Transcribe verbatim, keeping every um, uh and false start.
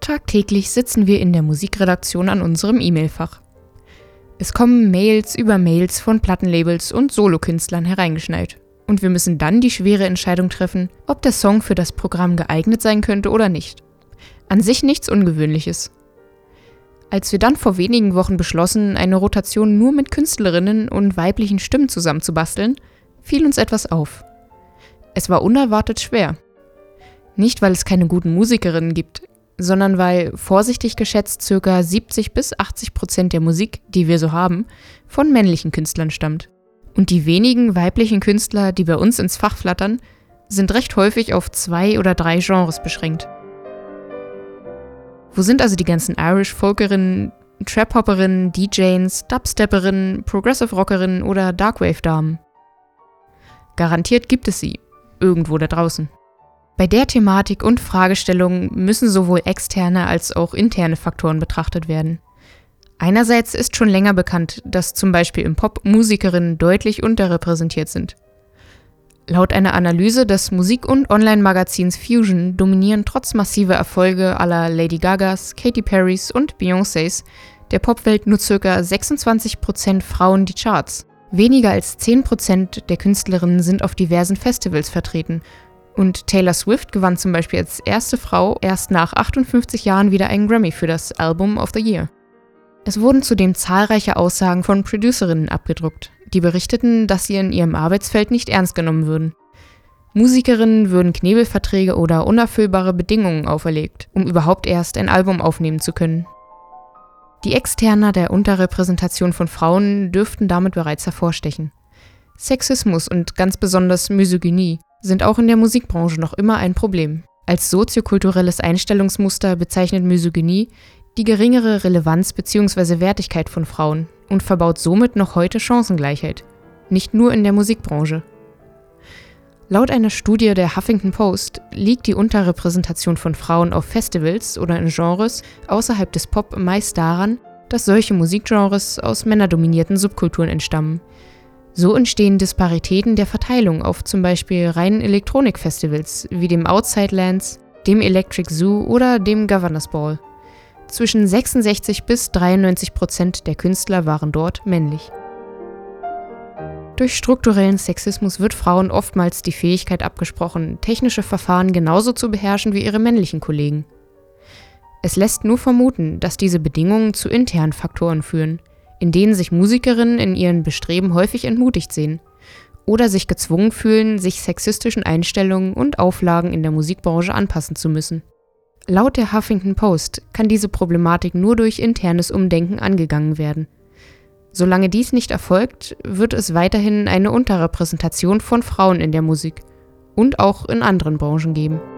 Tagtäglich sitzen wir in der Musikredaktion an unserem E-Mail-Fach. Es kommen Mails über Mails von Plattenlabels und Solokünstlern hereingeschneit. Und wir müssen dann die schwere Entscheidung treffen, ob der Song für das Programm geeignet sein könnte oder nicht. An sich nichts Ungewöhnliches. Als wir dann vor wenigen Wochen beschlossen, eine Rotation nur mit Künstlerinnen und weiblichen Stimmen zusammenzubasteln, fiel uns etwas auf. Es war unerwartet schwer. Nicht, weil es keine guten Musikerinnen gibt, sondern weil, vorsichtig geschätzt, ca. siebzig bis achtzig Prozent der Musik, die wir so haben, von männlichen Künstlern stammt. Und die wenigen weiblichen Künstler, die bei uns ins Fach flattern, sind recht häufig auf zwei oder drei Genres beschränkt. Wo sind also die ganzen Irish-Folkerinnen, Trap-Hopperinnen, D Js, Dubstepperinnen, Progressive-Rockerinnen oder Darkwave-Damen? Garantiert gibt es sie, irgendwo da draußen. Bei der Thematik und Fragestellung müssen sowohl externe als auch interne Faktoren betrachtet werden. Einerseits ist schon länger bekannt, dass zum Beispiel im Pop Musikerinnen deutlich unterrepräsentiert sind. Laut einer Analyse des Musik- und Online-Magazins Fusion dominieren trotz massiver Erfolge aller Lady Gagas, Katy Perrys und Beyoncés der Popwelt nur ca. sechsundzwanzig Prozent Frauen die Charts. Weniger als zehn Prozent der Künstlerinnen sind auf diversen Festivals vertreten. Und Taylor Swift gewann zum Beispiel als erste Frau erst nach achtundfünfzig Jahren wieder einen Grammy für das Album of the Year. Es wurden zudem zahlreiche Aussagen von Producerinnen abgedruckt, die berichteten, dass sie in ihrem Arbeitsfeld nicht ernst genommen würden. Musikerinnen würden Knebelverträge oder unerfüllbare Bedingungen auferlegt, um überhaupt erst ein Album aufnehmen zu können. Die Externa der Unterrepräsentation von Frauen dürften damit bereits hervorstechen. Sexismus und ganz besonders Misogynie sind auch in der Musikbranche noch immer ein Problem. Als soziokulturelles Einstellungsmuster bezeichnet Misogynie die geringere Relevanz bzw. Wertigkeit von Frauen und verbaut somit noch heute Chancengleichheit, nicht nur in der Musikbranche. Laut einer Studie der Huffington Post liegt die Unterrepräsentation von Frauen auf Festivals oder in Genres außerhalb des Pop meist daran, dass solche Musikgenres aus männerdominierten Subkulturen entstammen. So entstehen Disparitäten der Verteilung auf zum Beispiel reinen Elektronikfestivals wie dem Outside Lands, dem Electric Zoo oder dem Governors Ball. Zwischen sechsundsechzig bis dreiundneunzig Prozent der Künstler waren dort männlich. Durch strukturellen Sexismus wird Frauen oftmals die Fähigkeit abgesprochen, technische Verfahren genauso zu beherrschen wie ihre männlichen Kollegen. Es lässt nur vermuten, dass diese Bedingungen zu internen Faktoren führen, in denen sich Musikerinnen in ihren Bestreben häufig entmutigt sehen oder sich gezwungen fühlen, sich sexistischen Einstellungen und Auflagen in der Musikbranche anpassen zu müssen. Laut der Huffington Post kann diese Problematik nur durch internes Umdenken angegangen werden. Solange dies nicht erfolgt, wird es weiterhin eine Unterrepräsentation von Frauen in der Musik und auch in anderen Branchen geben.